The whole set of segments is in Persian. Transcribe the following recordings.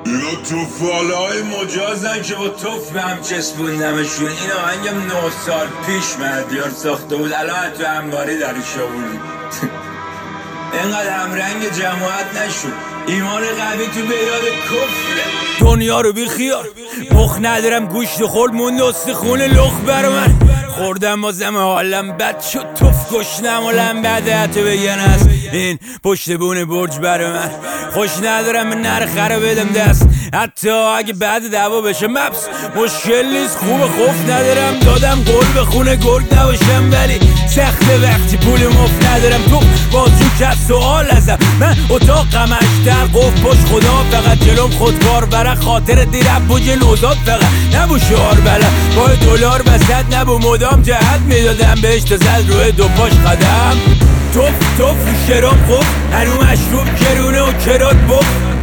اینا توفالای مجازن که با توف به هم چسبوندمشون. این آهنگم 9 سال پیش مهدیار ساخته بود، الان تو انباری درش آوردی. اینقدر همرنگ جماعت نشد، ایمان قوی تو بیاد کفره. دنیا رو بی خیار مخ ندارم، گوشت خورد موند استخون لخ بر من. خوردم بازم حالم بد شد، توف گشنم و لنبده حتی بگن است این پشت بون برج بر من. خوش ندارم به نرخه رو بدم دست، حتی اگه بعد دعوا بشه مبس مشکل نیست. خوب خوف ندارم، دادم قول به خونه گرگ نباشم، ولی سخته وقتی پول مفت ندارم. تو بازجو کرد سوال ازم، من اتاقم اشتر قفل پشت خدا، فقط جلوم خودکار برای خاطر دیرم بوج نوزاد، فقط نبو شعار بلد با دلار وسط، نبو مدام جهت میدادم بهش تا زد روی دو پاش قدم. توف توف شراب خوب هنو مشروب کرونه و کرات بخ،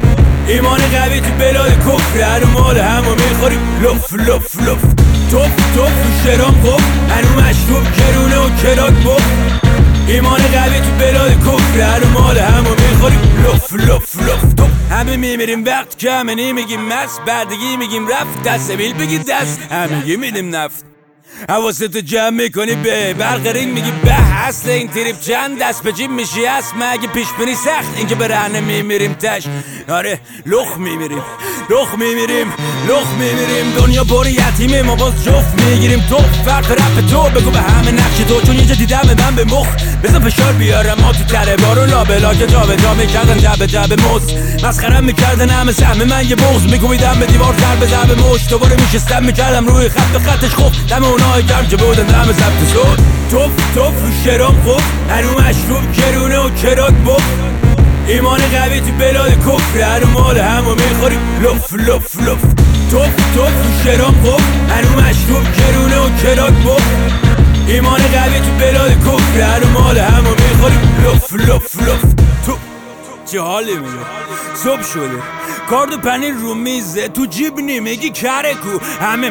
ایمان قوی تو بلاد کفر، هنو مال همو میخوریم لف لف لف. توف توف شراب خوب هنو مشروب کرونه و کرات بخ، ایمان قوی تو بلاد کفر، هنو مال همو میخوریم لف لف لف. تو همه میمیریم وقت که همه نمیگیم مست، بعدگی میگیم رفت، دست بیل بگی دست، همه میدیم نفت. حواستو جمع میکنی به برق رینگ میگی به، اصل این تریپ چند دست به جیب میشی هست، مگه پیش بینی سخت اینکه به رهنه میمیریم تش. آره لخ میمیریم لخ میمیریم لخ میمیریم، دنیا پر یتیمه ما باز جفت میگیریم. تو فرق رپ تو بگو به همه نقش تو، چون یه جا دیدم من به مخ بزن فشار بیارم. ما تو تره بارون لابلا که جا به جا میکردن جب جب موز، مسخرم میکردن همه سهم من یه بغض، میکوبیدم به دیوار تر به زب مشت، دوباره میشستم میکردم روی خط و خطش خوب دم اونای گرم که بودن دم ضبط شد. توف توف شراب خوب هنو مشروب کرونه و کرات بخ، ایمان قوی تو بلاد کفر، هنو مال همو میخوریم لف لف لف. توف توف شراب خوب هنو مشروب کرونه و کرات بخ، ایمان قوی تو بلاد کفر، هنو مال همو میخوریم لف لف لف. تو چه حالی میگه صبح شده کارد و پنیر رو میزه، تو جیب نمیگی کره کو، همه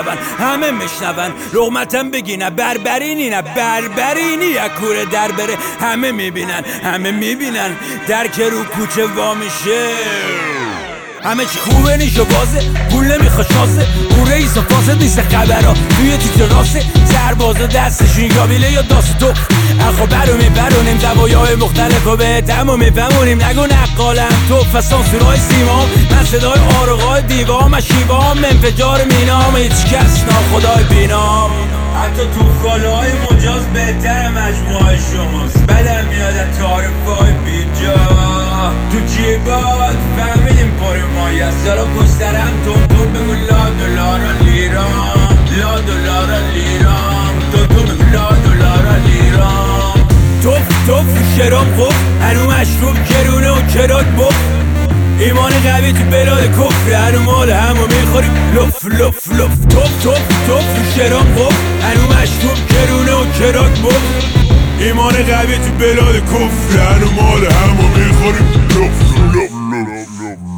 میشنون لغمتم بگی نه بربرینی نه بربرینی، اکوره در بره همه میبینن در که رو کوچه وا میشه. همه چی خوبه نیشو بازه، پول نمیخواد شاسه، او رئیس و فاسد نیست خبرها توی تیتر راسه، سرباز و دستشون یابیله یا داست تو اخو برونیم زوایای مختلف و به تمام میفهمونیم. نگو نقالم تو فسانسورای سیمام، من صدای آرقای دیوام و شیوام، انفجار مینام هیچ کس ناخدای بینام. حتی توفالای مجاز بهتر مجموعه شماست، بدم میاد تعارفای بیجا تو جیبات، فهمیدیم پاری مایی است. سالا پسترم تو بگو لا دلار لیرام، لا دلار لیرام، تو بگو لا دلار لیرام. توف توف شراب خوب هنو مشروب کرونه و کرات بخ، ایمان قوی تو بلاد کفر، هنو مال همو میخوریم لف لف لف. توف توف توف شراب خوب هنو مشروب کرونه و کرات بخ، ایمان قوی تو بلاد کفر، هنو مال همو میخوریم لف لف لف.